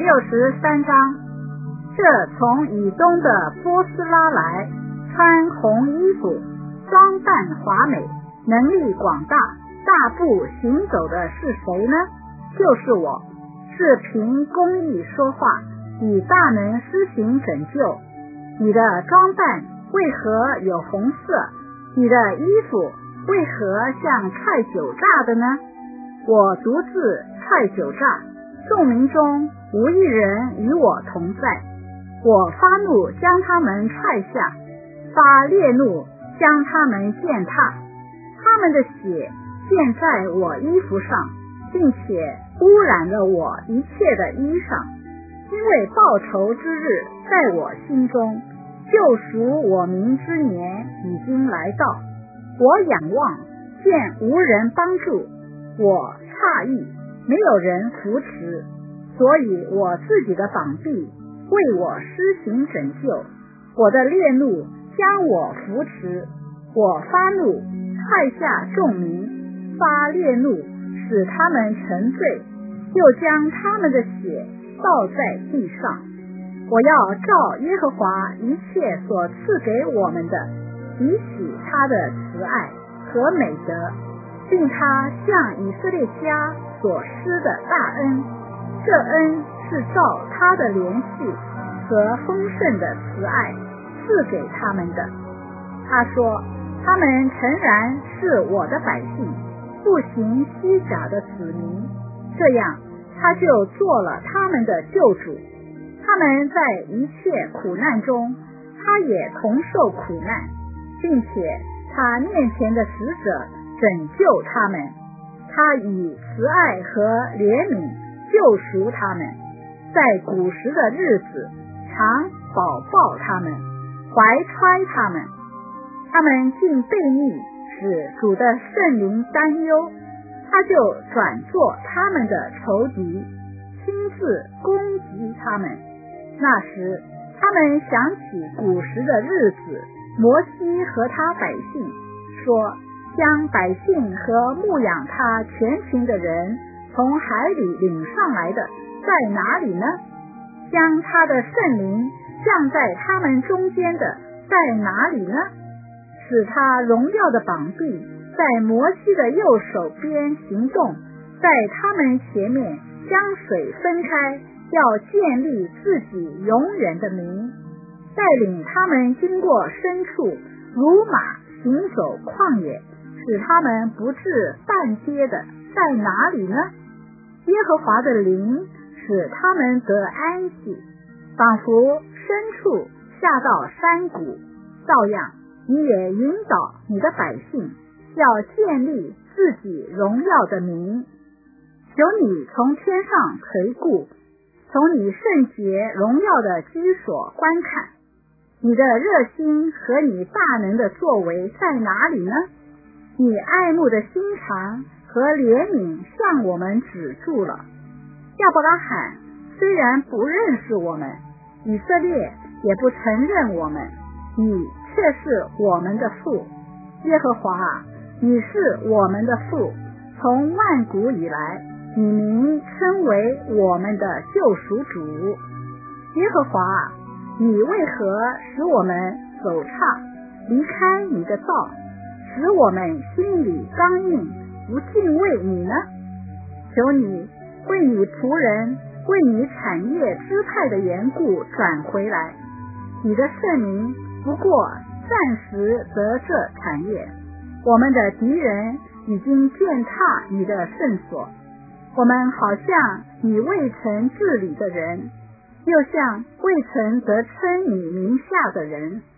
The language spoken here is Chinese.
63章。这从以东的波斯拉来，穿红衣服，装扮华美，能力广大，大步行走的是谁呢？就是我，是凭公义说话，以大能施行拯救。你的装扮为何有红色？你的衣服为何像踹酒榨的呢？我独自踹酒榨，众民中无一人与我同在。我发怒将他们踹下，发烈怒将他们践踏，他们的血溅在我衣服上，并且污染了我一切的衣裳。因为报仇之日在我心中，救赎我民之年已经来到。我仰望，见无人帮助，我诧异，没有人扶持，所以我自己的膀臂为我施行拯救。我的烈怒将我扶持，我发怒踹下众民，发烈怒使他们沉醉，又将他们的血倒在地上。我要照耶和华一切所赐给我们的，比起他的慈爱和美德，并他向以色列家所施的大恩。这恩是照他的怜恤和丰盛的慈爱赐给他们的。他说，他们诚然是我的百姓，不行虚假的子民，这样他就做了他们的救主。他们在一切苦难中，他也同受苦难，并且他面前的使者拯救他们。他以慈爱和怜悯救赎他们，在古时的日子常保抱他们，怀揣他们。他们竟悖逆，使主的圣灵担忧，他就转作他们的仇敌，亲自攻击他们。那时他们想起古时的日子，摩西和他百姓，说，将百姓和牧养他全群的人从海里领上来的在哪里呢？将他的圣灵降在他们中间的在哪里呢？使他荣耀的膀臂在摩西的右手边行动，在他们前面将水分开，要建立自己永远的名，带领他们经过深处，如马行走旷野，使他们不至半跌的在哪里呢？耶和华的灵使他们得安息，仿佛深处下到山谷。照样你也引导你的百姓，要建立自己荣耀的名。求你从天上垂顾，从你圣洁荣耀的居所观看。你的热心和你大能的作为在哪里呢？你爱慕的心肠和怜悯向我们止住了。亚伯拉罕虽然不认识我们，以色列也不承认我们，你却是我们的父。耶和华啊，你是我们的父，从万古以来，你名称为我们的救赎主。耶和华啊，你为何使我们走岔，离开你的道，使我们心里刚硬，不敬畏你呢？求你为你仆人，为你产业支派的缘故转回来。你的圣民不过暂时得这产业，我们的敌人已经践踏你的圣所。我们好像你未曾治理的人，又像未曾得称你名下的人。